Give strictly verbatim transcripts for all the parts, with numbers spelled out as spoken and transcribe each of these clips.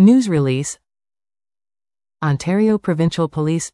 News release. Ontario Provincial Police.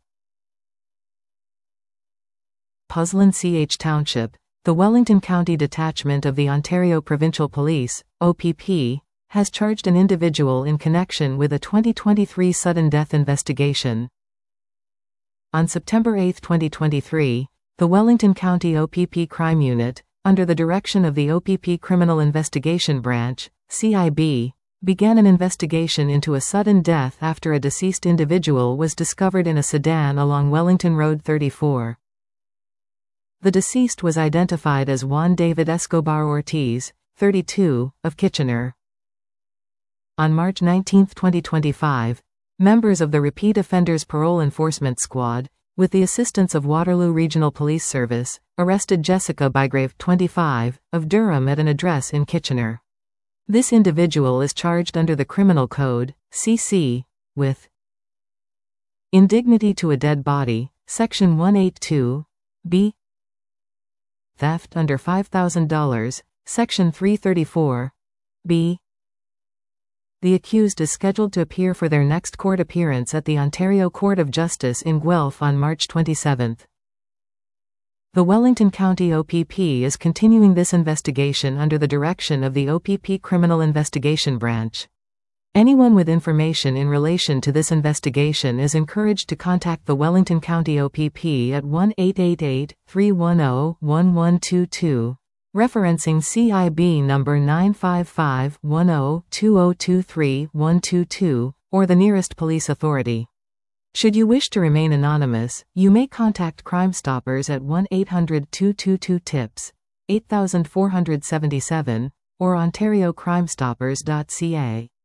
Puzzlin C H Township. The Wellington County Detachment of the Ontario Provincial Police, O P P, has charged an individual in connection with a twenty twenty-three sudden death investigation. On September eighth twenty twenty-three, the Wellington County O P P Crime Unit, under the direction of the O P P Criminal Investigation Branch, C I B, began an investigation into a sudden death after a deceased individual was discovered in a sedan along Wellington Road thirty-four. The deceased was identified as Juan David Escobar Ortiz, thirty-two, of Kitchener. On March nineteenth twenty twenty-five, members of the Repeat Offenders Parole Enforcement Squad, with the assistance of Waterloo Regional Police Service, arrested Jessica Bygrave, twenty-five, of Durham at an address in Kitchener. This individual is charged under the Criminal Code, C C, with indignity to a dead body, Section one eighty-two, B, theft under five thousand dollars, Section three thirty-four, B. The accused is scheduled to appear for their next court appearance at the Ontario Court of Justice in Guelph on March twenty-seventh. The Wellington County O P P is continuing this investigation under the direction of the O P P Criminal Investigation Branch. Anyone with information in relation to this investigation is encouraged to contact the Wellington County O P P at one eight eight eight, three one zero, one one two two, referencing C I B number nine five five, one zero, two zero two three, one two two, or the nearest police authority. Should you wish to remain anonymous, you may contact Crime Stoppers at one eight hundred, two two two, TIPS, eight four seven seven, or ontario crime stoppers dot c a.